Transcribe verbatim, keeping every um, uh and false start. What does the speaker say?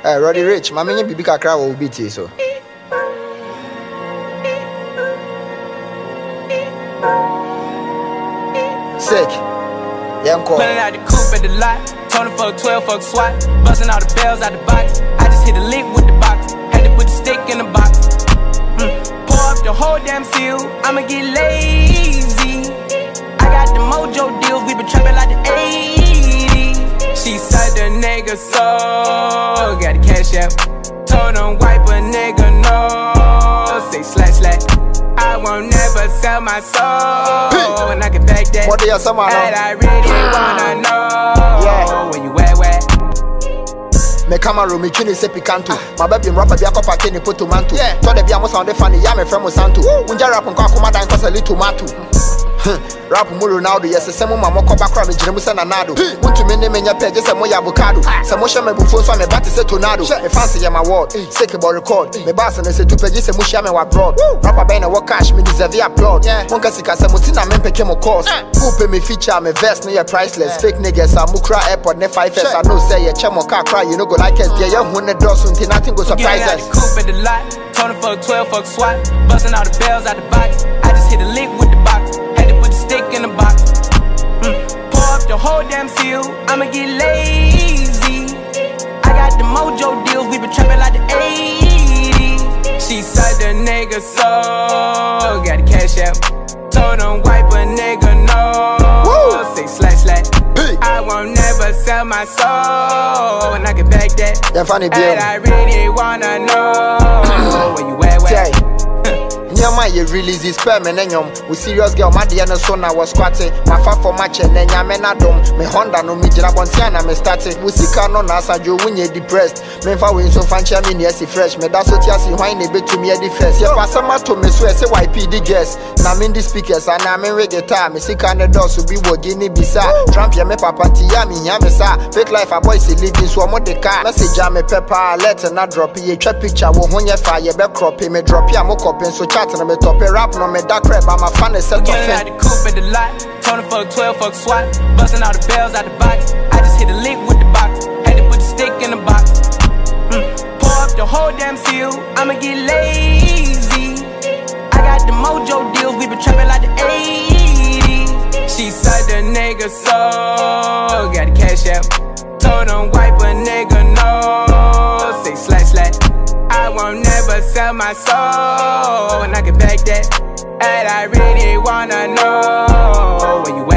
Eh, Roddy Rich, my many bibi kakra will beat you so. Sick. Yeah, I'm cool. Pulling out the coupe at the lot. Tony fuck twelve, fuck SWAT. Busting all the bells out the box. I just hit a lick with the box. Had to put the stick in the box. Mm. Pour up the whole damn seal. I'ma get lazy. I got the mojo deals. We been trapping like the eighties. She said the nigga so. Got the cash out. Told him wipe a nigga no. Say slash slash. I won't never sell my soul. And I can back that. What do you say, man? And I really wanna know. Yeah. Where you at, where? Me camera me chini se picanto. My baby rapper be a copa kini put tomato. To the be a mo sound funny. Ya me friend mo santo. Unja rap nko akoma dan kosa li tomato. Rap mu Ronaldo yes se mo mama ko bakra me gire mu se nanado. Muntu me ne menya page se mo ya avocado. Se mo hye me bufo so me bat se tornado. Me fancy ya my word. Sick about record. Me bass na se two page se mo hye me wa abroad. Rapper be na work cash me deserve applaud. Mon ka sika se mo tina me peke mo course. Who pay me feature me vest no ya priceless. Fake niggas a mu cry airport ne five S. I know say ya chemo car cry you no go like us. Yeah, you hu ne door so nothing go surprise us. Coupe at the lot. Tony fuck twelve, fuck SWAT. Busting all the bells out the box. I just hit a lick with the box. Had to put the stick in the box. Mm. Pour up the whole damn seal. I'ma get lazy. I got the mojo deals. We been trapping like the eighties. She said the nigga so. Got the cash out. Told him wipe a nigga no. Woo. Say slash slash. Hey. I won't never sell my soul. And I can back that. Yeah, funny deal. And I really wanna know where you at, where? Nyama ye release this sperm and nyom. We serious girl, my dear no son I was squatting. My fat for match and then me na dom. Me Honda no me jira bonsiana me started. We see car no na sajo when you depressed. Me fa we so fancy me near si fresh. Me da so tia si wine be to me the first. Yeah, pass ma to me so say Y P D guess. Na me the speakers and na me reggaeton. Me see can the door so be wo gini bisa. Trump ya me papa nti ya me nya me sa. Fake life a boy si living so mo de car. Message ya me pepper let na drop ye twa picture wo ho nya fa ye be crop me drop ya mo copy so chat na me top it rap no me dark crap I'm a fan of set off out the coupe at the lot. Tony fuck twelve, fuck SWAT. Busting all the bells out the box. I just hit a lick with the box. Had to put the stick in the box. Mm. Pour up the whole damn seal. I'ma get lazy. I got the mojo deals. We been trapping like the eighties. She said the nigga so. Got the cash out. Told him wipe a nigga no. Say slash slash. I won't never sell my soul. And I can back that. And I really wanna know where you